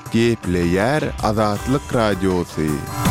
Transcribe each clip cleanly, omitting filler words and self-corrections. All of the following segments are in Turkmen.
Gepleyer Azatlyk Radiosu.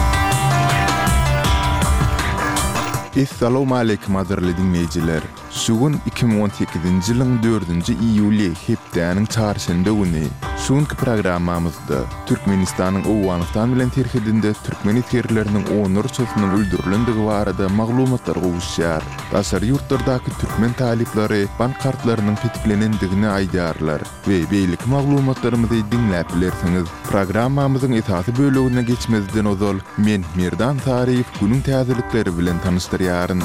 Assalamu alaykum azarly dinleyijiler. Şugun 2018-nji ýylyň 4-nji iýuly hepdeniň çarşamba güni. Şuňky programmamyzda Türkmenistanyň Owganistan bilen terhidinde türkmen etlerleriniň onur çösüniň öldürilendigi barada maglumatlar gowuşýar. Daşary ýurtlardaky türkmen talipleri bankartlarynyň tetiklenendigini aýdarlar we beýlik maglumatlarymyzy dinläp bilersiňiz. Programmamyzyň esasy bölegine geçmezden ozal men Mirdan Tariýew günüň täzelikleri bilen tanışdyrýaryn.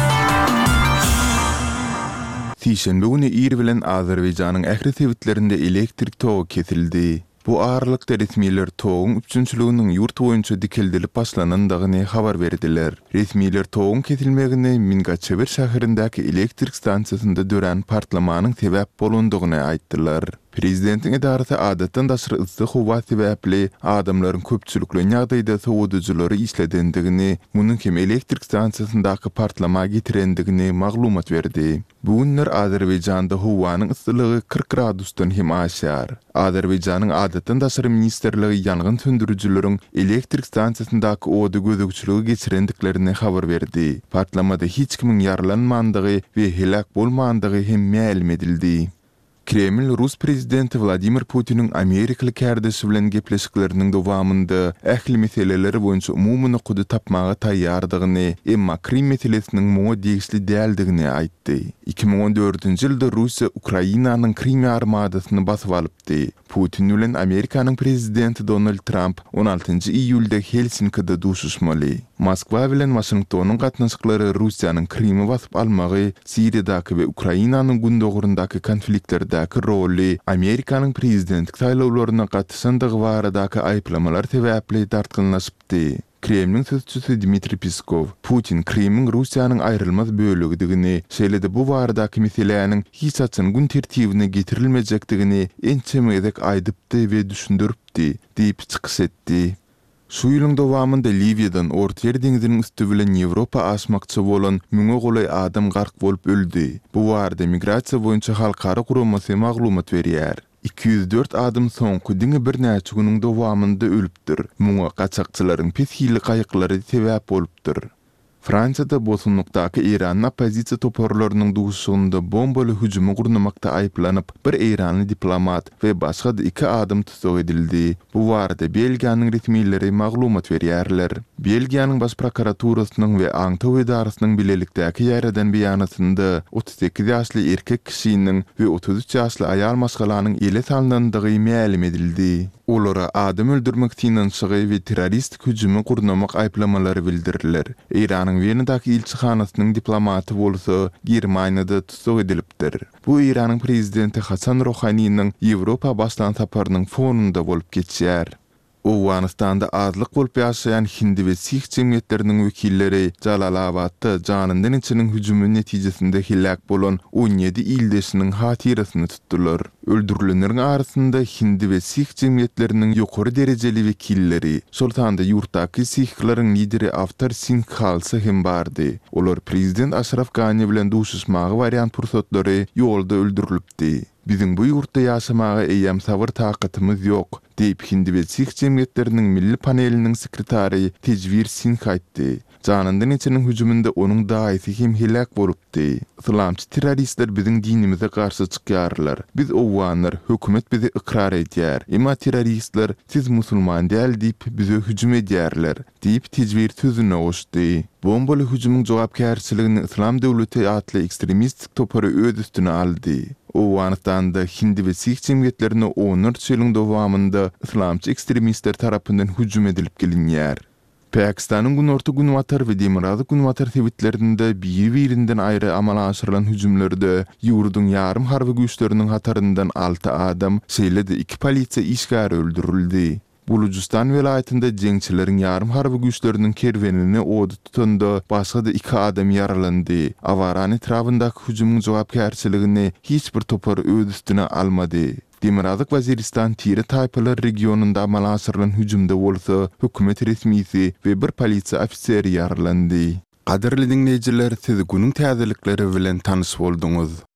Tişenbe güni Ir bilen Azerbaýjanyň ähli tewitlerinde elektrik togy kesildi. Bu ağırlıkta resmiler toğun üçünçülüğünün yurt boyunca dikildilip başlanandygyny habar berdiler. Resmiler toğun kesilmegine Mingaçever şäherindäki elektrik stansiýasynda dören partlamanyň sebäp bolandygyny aýtdylar. Prezidentin edarasy adatdan daşary ıssy howa sebäpli adamlaryň köpçülikli ýagdaýda sowuduculary işledendigini, munyň hem elektrik stansiýasyndaky partlama getirendigini maglumat berdi. Bu günler Azerbaýjanda howanyň ıssylygy 40 gradusdan hem aşar. Azerbaýjanyň adatdan daşary ministerligi ýangyn söndürüjileriň elektrik stansiýasyndaky odu gözükçüligi geçirendiklerini habar berdi. Partlamada hiç kimiň ýaralanmandygy we helak bolmandygy hem ma'lum edildi. Kreml Rus prezidenti Vladimir Putin'in Amerikalı kärdeşi bilen gepleşikleriniň dowamynda ähli meseleleri boýunça umumy nukudy tapmaga taýýardygyny, emma Krim meselesiniň muňa degişli däldigini aýtdy. 2014-nji ýylda Russiýa Ukrainanyň Krim armadasyny basyp alypdy. Putin bilen Amerikanyň prezidenti Donald Trump 16-njy iýulda Helsinkide duşuşmaly. Moskwa bilen Washingtonyň gatnaşyklary Russiýanyň Krimi basyp almagy, Siriýadaky we Ukrainanyň gündogurundaky konfliktlerde roli, Amerikanyň prezidentlik saýlawlaryna gatnaşandygy baradaky aýplamalar sebäpli dartgynlaşypdy. Kremlin sözçüsü Dmitri Peskov, Putin Krimiň Russiýanyň aýrylmaz bölegdigini, şeýle-de bu baradaky meselelerin hiç açan gün tertibine getirilmejekdigini ençemedek aýdypdy we düşündiripdi, diýip çykyş etdi. Şu ýylyň dowamynda Liviýadan Orta Ýer deňiziniň üstü bilen Ýewropa aşmakçy bolan müňe golay adam gark bolup öldü. Bu barada migrasiýa boýunça halkara guramasy maglumat berýär. 204 adam soňky diňe bir näçe güniň dowamynda ölüpdir. Muňa gaçakçylaryň pes hili gaýyklary sebäp bolupdyr. Fransiyada bosunlukdaky Iranyň opozisiýa toparlarynyň duşugynda bombaly hüjumy gurnamakda aýplanyp bir Iranly diplomat we başga da 2 adam tutuk edildi. Bu barada Belgiýanyň resmileri maglumat berýärler. Belgiýanyň baş prokuraturasynyň we Aňtaw edarasynyň bilelikdäki ýerden beýanatynda 38 ýaşly erkek kişiniň we 33 ýaşly aýal maşgalanyň ele salynandygy ma'lum edildi. Olara adam öldürmek tinançygy we terroristik hüjumy gurnamak aýplamalary bildiriler. Iranyň Wienadaky ilçihanasynyň diplomaty bolsa Germaniýada tutuk edilipdir. Bu Iranyň prezidenti Hasan Rohanyň Ýewropa başlan saparynyň fonunda bolup geçýär. Owganistanda azlyk bolup ýaşaýan Hindi we Sikh jemgyýetleriniň wekilleri Jalalabadda janyndan içiniň hüjumy netijesinde helak bolan 17 ildeşiniň hatirasyny tutdular. Öldürilenlerin arasında Hindi we Sikh jemgyýetleriniň ýokary derejeli wekilleri, şoltanda ýurtdaky Sikhlerin lideri Avtar Singh Khalsa hem bardy. Olar prezident Ashraf Ghani bilen duşuşmagy barýan pursatlary ýolda öldürilipdi. Bizim bu ýurtda ýaşamaga eýem sabır takatymyz ýok, diýip Hindi we Sikh jemgyýetleriniň milli paneliniň sekretary Tejvir Singh aýtdy. Janyndan içiniň hüjüminde onuň daýysy hem helak bolupdy. Islamçy terroristler biziň dinimize garşy çykýarlar. Biz owganlar, hökümet bizi ikrar edýär. Emma terroristler siz musulman däl diýip bize hüjüm edýärler, diýip Tejvir sözüne goşdy. Bombaly hüjümyň jogapkärçiligini Islam döwleti atly ekstremistik topary öz üstüne aldy. Owganistanda Hindi we Sikh jemgyýetlerine 14 ýylyň dowamynda islamçy ekstremistler tarapyndan hüjüm edilip gelinýär. Pakistanyň Günorta Günwatar we Demirhazy Günwatar tewitlerinde bir-birinden aýry amala aşyrylan hüjümlerde ýurduň ýarym harby güýçleriniň hataryndan 6 adam, şeýle-de 2 polisiýa işgär öldürildi. Bulucistan vilayetinde jeňçileriň ýarym harby güýçleriniň kerwenini odu tutanda başga da 2 adam ýaralandy. Awaran etrafyndaky hüjümyň jogapkärçiligini hiç bir topar öz üstüne almady. Demirhazyk Waziristan Tire taýpalar regionunda amal aşyrylan hüjümde bolsa, hökümet resmisi we bir polisiýa ofiseri ýaralandy. Qadirli dinleyijiler, siz günüň täzelikleri bilen tanış bolduňuz.